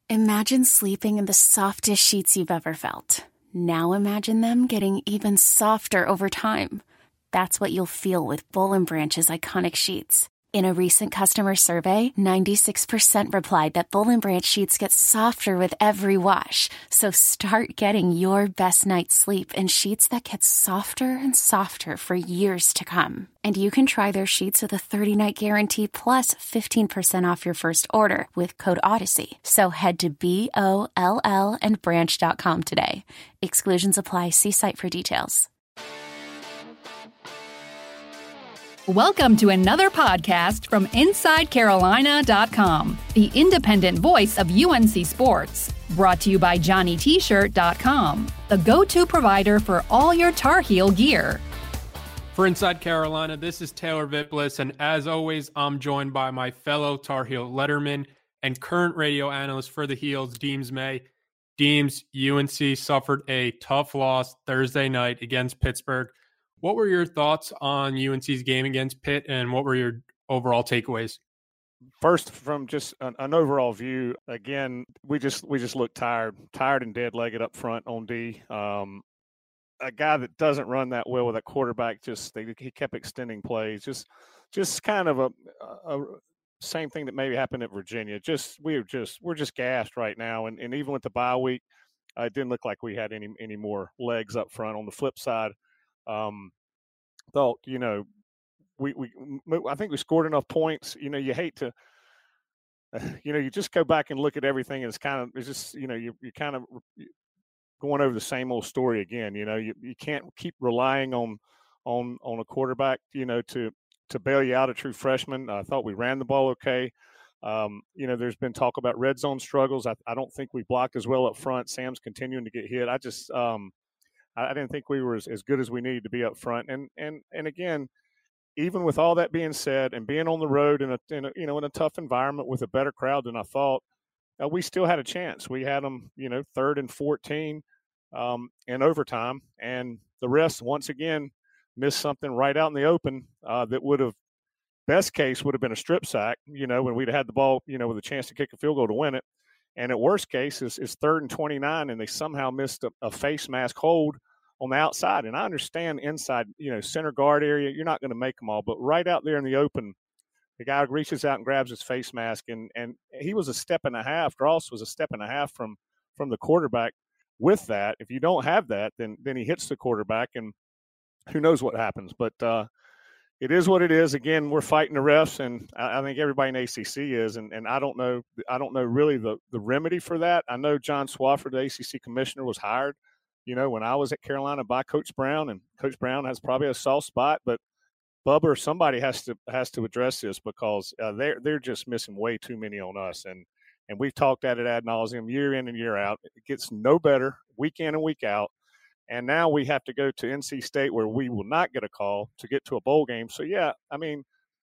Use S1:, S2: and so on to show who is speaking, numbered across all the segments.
S1: Imagine sleeping in the softest sheets you've ever felt. Now imagine them getting even softer over time. That's what you'll feel with Boll & Branch's iconic sheets. In a recent customer survey, 96% replied that Boll & Branch sheets get softer with every wash. So start getting your best night's sleep in sheets that get softer and softer for years to come. And you can try their sheets with a 30-night guarantee plus 15% off your first order with code Odyssey. So head to BOLL and branch.com today. Exclusions apply. See site for details.
S2: Welcome to another podcast from InsideCarolina.com, the independent voice of UNC Sports. Brought to you by JohnnyT-shirt.com, the go-to provider for all your Tar Heel gear.
S3: For Inside Carolina, this is Taylor Viplis, and as always, I'm joined by my fellow Tar Heel letterman and current radio analyst for the Heels, Deems May. Deems, UNC suffered a tough loss Thursday night against Pittsburgh. What were your thoughts on UNC's game against Pitt, and what were your overall takeaways?
S4: First, from just an overall view, again, we just looked tired and dead-legged up front on D. A guy that doesn't run that well with a quarterback, he kept extending plays. Just kind of a same thing that maybe happened at Virginia. We're just gassed right now, and even with the bye week, it didn't look like we had any more legs up front. On the flip side, thought, I think we scored enough points. You hate to, you just go back and look at everything, and you're kind of going over the same old story again. You can't keep relying on a quarterback, to bail you out, a true freshman. I thought we ran the ball okay. There's been talk about red zone struggles. I don't think we blocked as well up front. Sam's continuing to get hit. I didn't think we were as good as we needed to be up front. And again, even with all that being said, and being on the road in a tough environment with a better crowd than I thought, we still had a chance. We had them, 3rd and 14 in overtime, and the rest once again missed something right out in the open that would have, best case, would have been a strip sack. When we'd had the ball, with a chance to kick a field goal to win it. And at worst case is 3rd and 29, and they somehow missed a face mask hold on the outside. And I understand inside, center guard area, you're not going to make them all. But right out there in the open, the guy reaches out and grabs his face mask. And he was a step and a half. Dross was a step and a half from the quarterback with that. If you don't have that, then he hits the quarterback, and who knows what happens. But it is what it is. Again, we're fighting the refs, and I think everybody in ACC is. And I don't know really the remedy for that. I know John Swofford, the ACC commissioner, was hired, when I was at Carolina by Coach Brown, and Coach Brown has probably a soft spot. But Bubba or somebody has to address this, because they're just missing way too many on us. And we've talked at it ad nauseum year in and year out. It gets no better week in and week out. And now we have to go to NC State, where we will not get a call to get to a bowl game. So, yeah, I mean,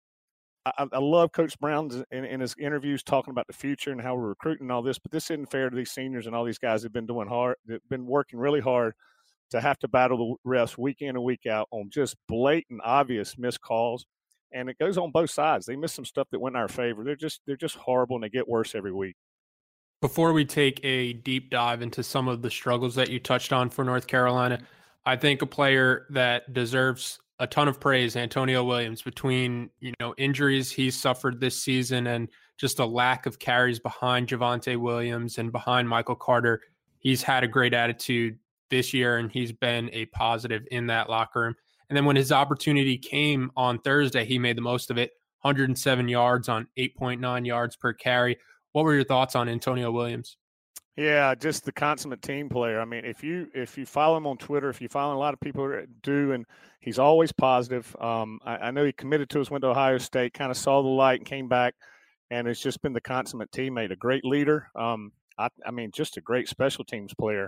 S4: I love Coach Brown in his interviews talking about the future and how we're recruiting and all this, but this isn't fair to these seniors and all these guys that have been been working really hard to have to battle the refs week in and week out on just blatant, obvious missed calls. And it goes on both sides. They miss some stuff that went in our favor. They're just horrible, and they get worse every week.
S3: Before we take a deep dive into some of the struggles that you touched on for North Carolina, I think a player that deserves a ton of praise, Antonio Williams. Between, injuries he's suffered this season and just a lack of carries behind Javonte Williams and behind Michael Carter, he's had a great attitude this year, and he's been a positive in that locker room. And then when his opportunity came on Thursday, he made the most of it. 107 yards on 8.9 yards per carry. What were your thoughts on Antonio Williams?
S4: Yeah, just the consummate team player. I mean, if you follow him on Twitter, if you follow a lot of people do, and he's always positive. I know he committed to us, went to Ohio State, kind of saw the light and came back, and it's just been the consummate teammate, a great leader. I mean, just a great special teams player.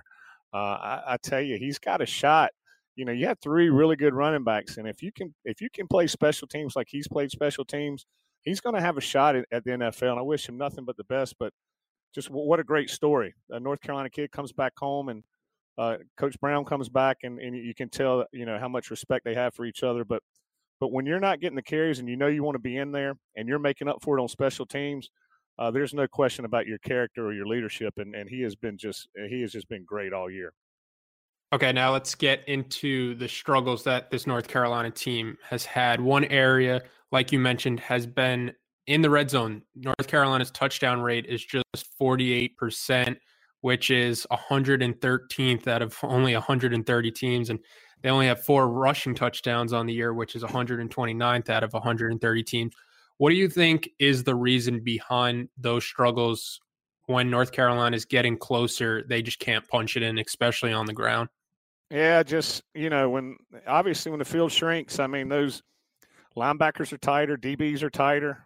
S4: I tell you, he's got a shot. You have 3 really good running backs, and if you can play special teams like he's played special teams, he's going to have a shot at the NFL. And I wish him nothing but the best. But just what a great story. A North Carolina kid comes back home, and Coach Brown comes back, and you can tell, how much respect they have for each other. But when you're not getting the carries and you want to be in there and you're making up for it on special teams, there's no question about your character or your leadership, and he has just been great all year.
S3: Okay, now let's get into the struggles that this North Carolina team has had. One area, like you mentioned, has been in the red zone. North Carolina's touchdown rate is just 48%, which is 113th out of only 130 teams. And they only have 4 rushing touchdowns on the year, which is 129th out of 130 teams. What do you think is the reason behind those struggles? When North Carolina is getting closer, they just can't punch it in, especially on the ground?
S4: Yeah, just, when the field shrinks, I mean, those linebackers are tighter, DBs are tighter.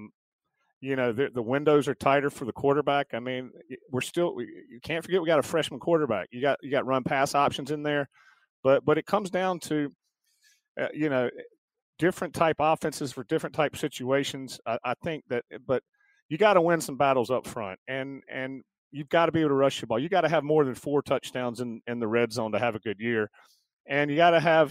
S4: The windows are tighter for the quarterback. I mean, you can't forget we got a freshman quarterback. You got run pass options in there, but it comes down to, different type offenses for different type situations. I think that, but you got to win some battles up front, and you've got to be able to rush the ball. You got to have more than 4 touchdowns in the red zone to have a good year, and you got to have,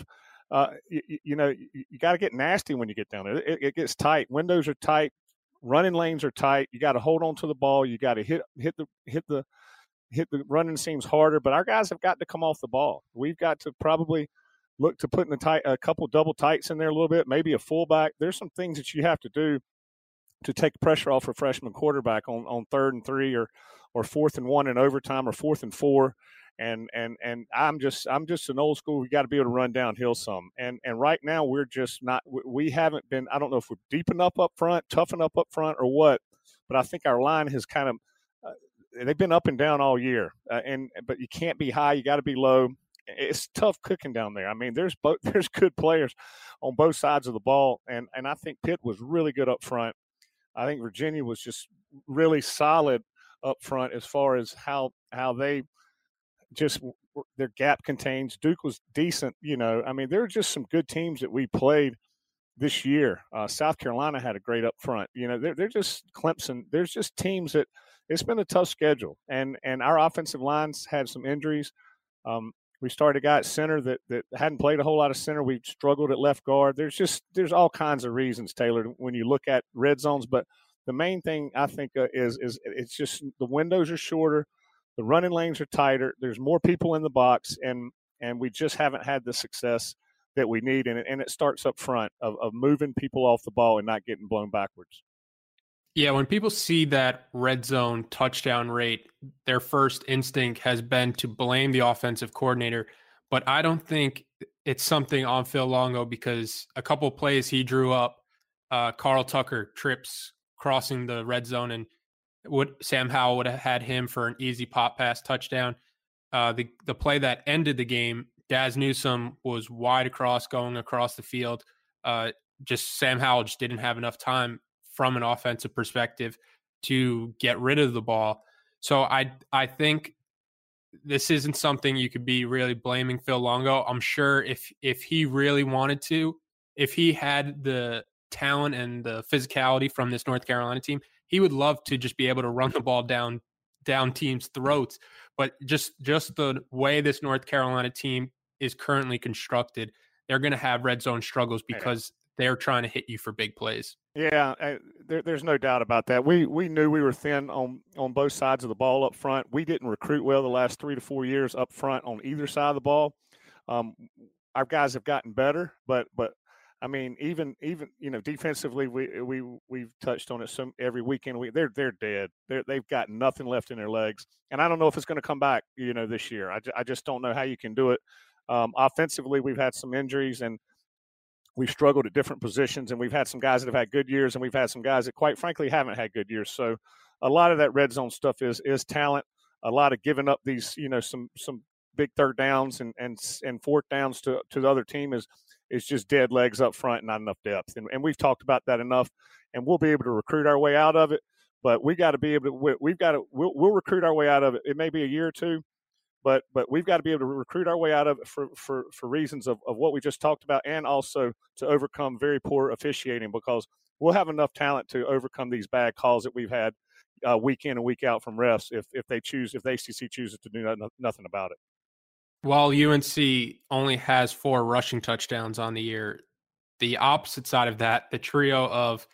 S4: you got to get nasty when you get down there. It gets tight. Windows are tight. Running lanes are tight. You got to hold on to the ball. You got to hit the running seams harder. But our guys have got to come off the ball. We've got to probably look to put in a couple double tights in there a little bit, maybe a fullback. There's some things that you have to do to take pressure off a freshman quarterback on 3rd and 3 or 4th and 1 in overtime or 4th and 4. And I'm just an old school. We got to be able to run downhill some. And right now we're just not. We haven't been. I don't know if we're deep enough up front, tough enough up front, or what. But I think our line has kind of. They've been up and down all year. But you can't be high. You got to be low. It's tough cooking down there. I mean, there's good players on both sides of the ball, and I think Pitt was really good up front. I think Virginia was just really solid up front as far as how they just their gap contains. Duke was decent, I mean, there are just some good teams that we played this year. South Carolina had a great up front. They're just Clemson. There's just teams that it's been a tough schedule, and our offensive lines had some injuries. We started a guy at center that hadn't played a whole lot of center. We struggled at left guard. There's all kinds of reasons, Taylor, when you look at red zones. But the main thing I think is it's just the windows are shorter, the running lanes are tighter. There's more people in the box, and we just haven't had the success that we need. And it starts up front of moving people off the ball and not getting blown backwards.
S3: Yeah, when people see that red zone touchdown rate, their first instinct has been to blame the offensive coordinator. But I don't think it's something on Phil Longo, because a couple of plays he drew up, Carl Tucker trips crossing the red zone, and Sam Howell would have had him for an easy pop pass touchdown. The play that ended the game, Daz Newsome was wide across going across the field. Just Sam Howell just didn't have enough time from an offensive perspective to get rid of the ball. So I think this isn't something you could be really blaming Phil Longo. I'm sure if he really wanted to, if he had the talent and the physicality from this North Carolina team, he would love to just be able to run the ball down teams' throats. But just the way this North Carolina team is currently constructed, they're going to have red zone struggles because they're trying to hit you for big plays.
S4: Yeah, there's no doubt about that. We knew we were thin on both sides of the ball up front. We didn't recruit well the last 3 to 4 years up front on either side of the ball. Our guys have gotten better, but I mean, even defensively, we've touched on it every weekend. They're dead. They've got nothing left in their legs, and I don't know if it's going to come back. This year, I just don't know how you can do it. Offensively, we've had some injuries, and we've struggled at different positions, and we've had some guys that have had good years, and we've had some guys that, quite frankly, haven't had good years. So a lot of that red zone stuff is talent. A lot of giving up these, some big third downs and fourth downs to the other team is just dead legs up front and not enough depth. And we've talked about that enough, and we'll be able to recruit our way out of it. But we got to be able to. We'll recruit our way out of it. It may be a year or two. But we've got to be able to recruit our way out of it for reasons of what we just talked about, and also to overcome very poor officiating, because we'll have enough talent to overcome these bad calls that we've had week in and week out from refs if the ACC chooses to do nothing about it.
S3: While UNC only has 4 rushing touchdowns on the year, the opposite side of that, the trio of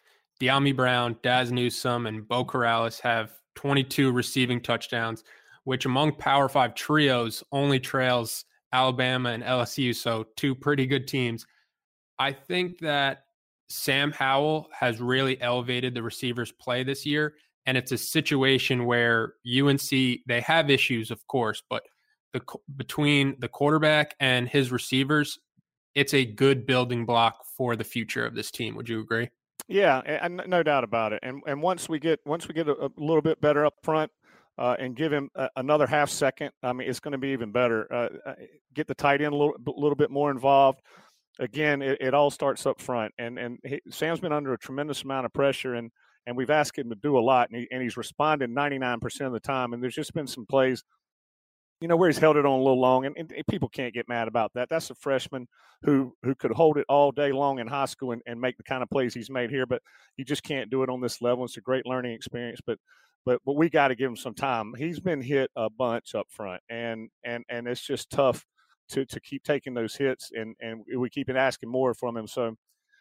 S3: De'Ami Brown, Daz Newsome, and Bo Corrales have 22 receiving touchdowns, which among Power 5 trios only trails Alabama and LSU, so two pretty good teams. I think that Sam Howell has really elevated the receivers' play this year, and it's a situation where UNC, they have issues, of course, but between the quarterback and his receivers, it's a good building block for the future of this team. Would you agree?
S4: Yeah, and no doubt about it. And once we get a little bit better up front and give him another half second, I mean, it's going to be even better. Get the tight end a little bit more involved. Again, it all starts up front. And Sam's been under a tremendous amount of pressure, and we've asked him to do a lot, and he's responded 99% of the time. And there's just been some plays, where he's held it on a little long, and people can't get mad about that. That's a freshman who could hold it all day long in high school and make the kind of plays he's made here, but you just can't do it on this level. It's a great learning experience, but we got to give him some time. He's been hit a bunch up front, and it's just tough to keep taking those hits, and we keep asking more from him. So,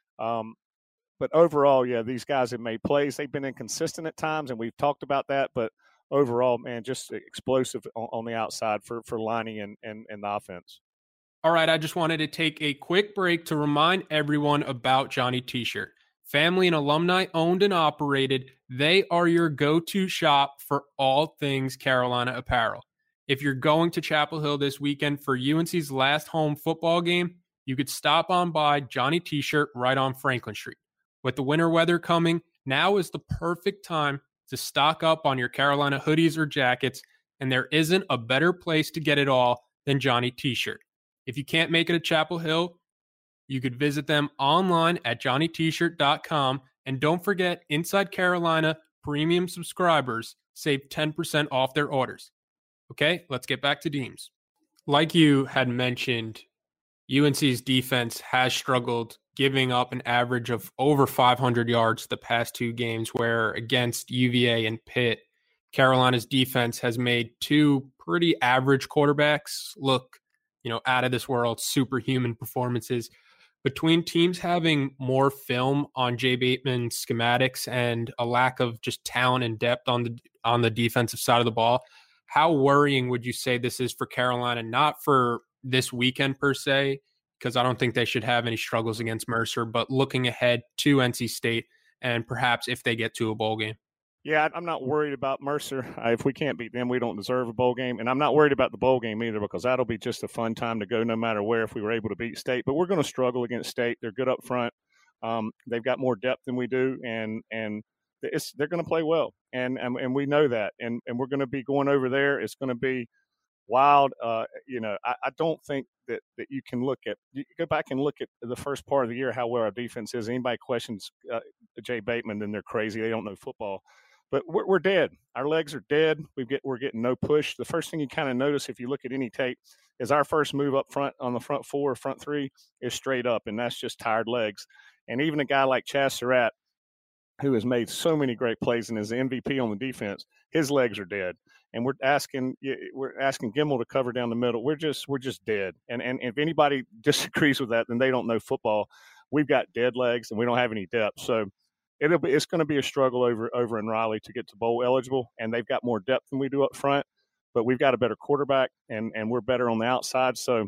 S4: but overall, yeah, these guys have made plays. They've been inconsistent at times, and we've talked about that, but overall, man, just explosive on the outside for lining and the offense.
S3: All right, I just wanted to take a quick break to remind everyone about Johnny T-Shirt. Family and alumni owned and operated, they are your go-to shop for all things Carolina apparel. If you're going to Chapel Hill this weekend for UNC's last home football game, you could stop on by Johnny T-Shirt right on Franklin Street. With the winter weather coming, now is the perfect time to stock up on your Carolina hoodies or jackets, and there isn't a better place to get it all than Johnny T-Shirt. If you can't make it to Chapel Hill, you could visit them online at johnnytshirt.com, and don't forget, Inside Carolina premium subscribers save 10% off their orders. Okay, let's get back to Deems. Like you had mentioned, UNC's defense has struggled, giving up an average of over 500 yards the past two games, where against UVA and Pitt, Carolina's defense has made two pretty average quarterbacks look, out of this world, superhuman performances. Between teams having more film on Jay Bateman's schematics and a lack of just talent and depth on the defensive side of the ball, how worrying would you say this is for Carolina? Not for this weekend per se, because I don't think they should have any struggles against Mercer, but looking ahead to NC State and perhaps if they get to a bowl game.
S4: Yeah, I'm not worried about Mercer. If we can't beat them, we don't deserve a bowl game. And I'm not worried about the bowl game either, because that'll be just a fun time to go no matter where if we were able to beat State. But we're going to struggle against State. They're good up front. They've got more depth than we do, and they're going to play well. And we know that. And we're going to be going over there. It's going to be wild. I don't think that you can go back and look at the first part of the year, how well our defense is. Anybody questions Jay Bateman, then they're crazy. They don't know football. But we're dead. Our legs are dead. We're getting no push. The first thing you kind of notice if you look at any tape is our first move up front on the front four, front three is straight up, and that's just tired legs. And even a guy like Chaz Surratt, who has made so many great plays and is the MVP on the defense, his legs are dead. And we're asking Gemmel to cover down the middle. We're just dead. And if anybody disagrees with that, then they don't know football. We've got dead legs and we don't have any depth. So it's going to be a struggle over in Raleigh to get to bowl eligible, and they've got more depth than we do up front, but we've got a better quarterback, and we're better on the outside. So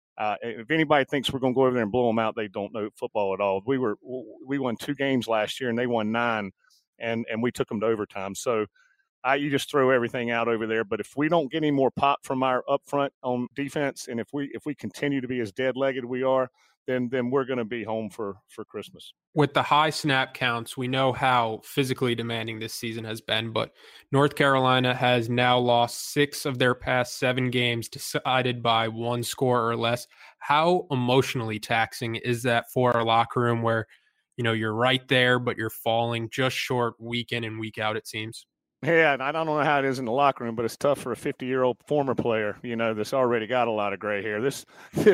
S4: if anybody thinks we're going to go over there and blow them out, they don't know football at all. We won 2 games last year, and they won 9, and we took them to overtime. So you just throw everything out over there. But if we don't get any more pop from our up front on defense, and if we continue to be as dead-legged we are, then we're going to be home for Christmas.
S3: With the high snap counts, we know how physically demanding this season has been, but North Carolina has now lost 6 of their past 7 games decided by 1 score or less. How emotionally taxing is that for our locker room where, you're right there, but you're falling just short week in and week out, it seems?
S4: Yeah, and I don't know how it is in the locker room, but it's tough for a 50-year-old former player, that's already got a lot of gray hair. This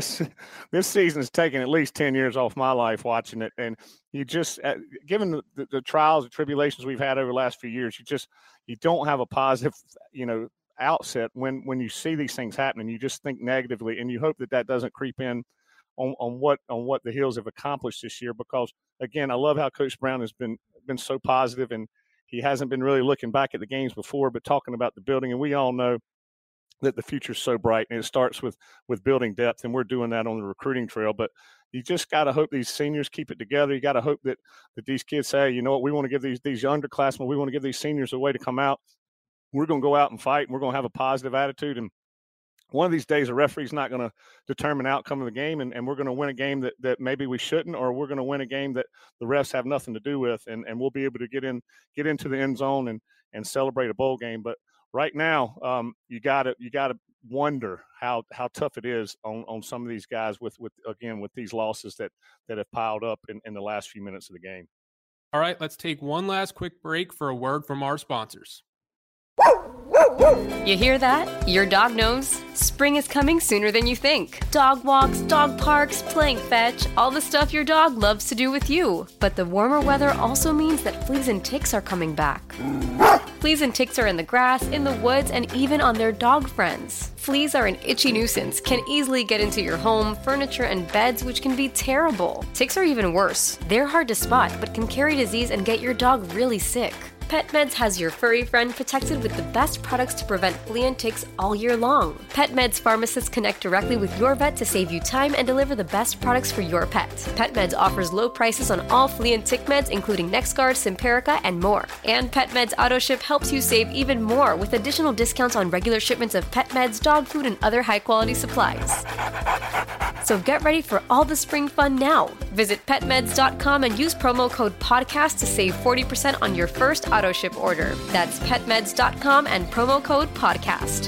S4: season has taken at least 10 years off my life watching it, and you just, given the trials and tribulations we've had over the last few years, you don't have a positive, outset when you see these things happening. You just think negatively, and you hope that doesn't creep in on what the Heels have accomplished this year. Because again, I love how Coach Brown has been so positive, and he hasn't been really looking back at the games before, but talking about the building. And we all know that the future's so bright, and it starts with building depth, and we're doing that on the recruiting trail. But you just got to hope these seniors keep it together. You got to hope that these kids say, you know what, we want to give these underclassmen, we want to give these seniors a way to come out. We're going to go out and fight, and we're going to have a positive attitude. And one of these days, a referee's not going to determine the outcome of the game, and we're going to win a game that maybe we shouldn't, or we're going to win a game that the refs have nothing to do with, and we'll be able to get into the end zone and celebrate a bowl game. But right now, you gotta wonder how tough it is on some of these guys with these losses that have piled up in the last few minutes of the game.
S3: All right, let's take one last quick break for a word from our sponsors.
S5: You hear that? Your dog knows spring is coming sooner than you think. Dog walks, dog parks, playing fetch, all the stuff your dog loves to do with you. But the warmer weather also means that fleas and ticks are coming back. Fleas and ticks are in the grass, in the woods, and even on their dog friends. Fleas are an itchy nuisance, can easily get into your home, furniture, and beds, which can be terrible. Ticks are even worse. They're hard to spot, but can carry disease and get your dog really sick. PetMeds has your furry friend protected with the best products to prevent flea and ticks all year long. PetMeds pharmacists connect directly with your vet to save you time and deliver the best products for your pet. PetMeds offers low prices on all flea and tick meds, including NexGard, Simparica, and more. And PetMeds AutoShip helps you save even more with additional discounts on regular shipments of pet meds, dog food, and other high-quality supplies. So get ready for all the spring fun now. Visit PetMeds.com and use promo code PODCAST to save 40% on your first AutoShip order. That's PetMeds.com and promo code PODCAST.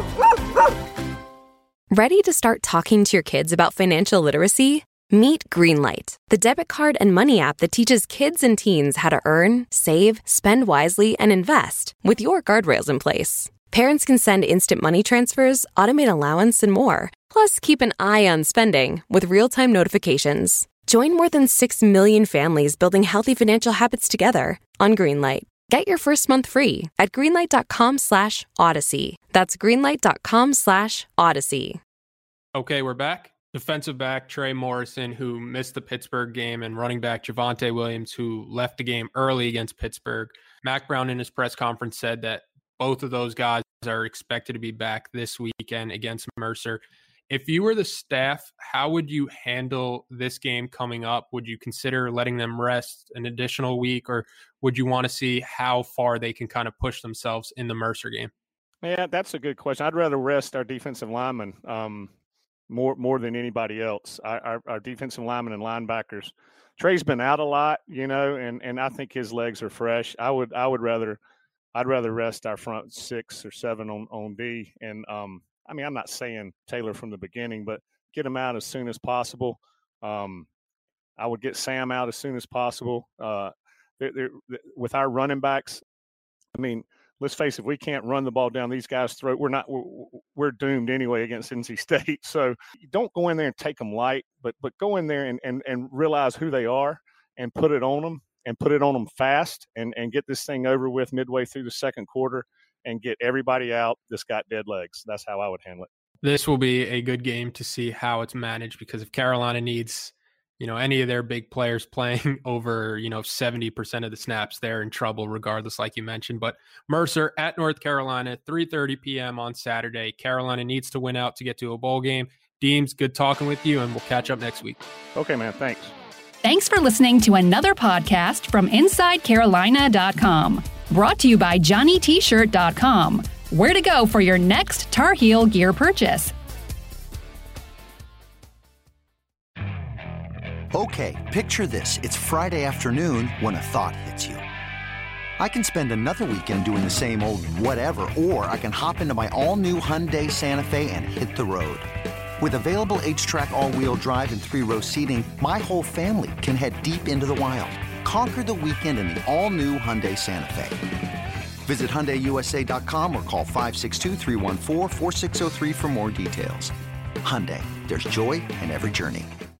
S6: Ready to start talking to your kids about financial literacy? Meet Greenlight, the debit card and money app that teaches kids and teens how to earn, save, spend wisely, and invest with your guardrails in place. Parents can send instant money transfers, automate allowance, and more. Plus, keep an eye on spending with real-time notifications. Join more than 6 million families building healthy financial habits together on Greenlight. Get your first month free at greenlight.com/Odyssey. That's greenlight.com/Odyssey.
S3: Okay, we're back. Defensive back Trey Morrison, who missed the Pittsburgh game, and running back Javonte Williams, who left the game early against Pittsburgh. Mack Brown in his press conference said that both of those guys are expected to be back this weekend against Mercer. If you were the staff, how would you handle this game coming up? Would you consider letting them rest an additional week, or would you want to see how far they can kind of push themselves in the Mercer game?
S4: Yeah, that's a good question. I'd rather rest our defensive linemen more than anybody else. Our defensive linemen and linebackers. Trey's been out a lot, and I think his legs are fresh. I'd rather rest our front 6 or 7 on D. And I'm not saying Taylor from the beginning, but get him out as soon as possible. I would get Sam out as soon as possible. With our running backs, let's face it, we can't run the ball down these guys' throat. We're doomed anyway against NC State. So don't go in there and take them light, but go in there and realize who they are and put it on them, and put it on them fast, and get this thing over with midway through the second quarter and get everybody out that's got dead legs. That's how I would handle it.
S3: This will be a good game to see how it's managed, because if Carolina needs, any of their big players playing over, 70% of the snaps, they're in trouble regardless, like you mentioned. But Mercer at North Carolina, 3:30 p.m. on Saturday. Carolina needs to win out to get to a bowl game. Deems, good talking with you, and we'll catch up next week.
S4: Okay, man. Thanks.
S2: Thanks for listening to another podcast from InsideCarolina.com. Brought to you by JohnnyT-Shirt.com. Where to go for your next Tar Heel gear purchase.
S7: Okay, picture this. It's Friday afternoon when a thought hits you. I can spend another weekend doing the same old whatever, or I can hop into my all-new Hyundai Santa Fe and hit the road. With available H-Track all-wheel drive and 3-row seating, my whole family can head deep into the wild. Conquer the weekend in the all-new Hyundai Santa Fe. Visit HyundaiUSA.com or call 562-314-4603 for more details. Hyundai, there's joy in every journey.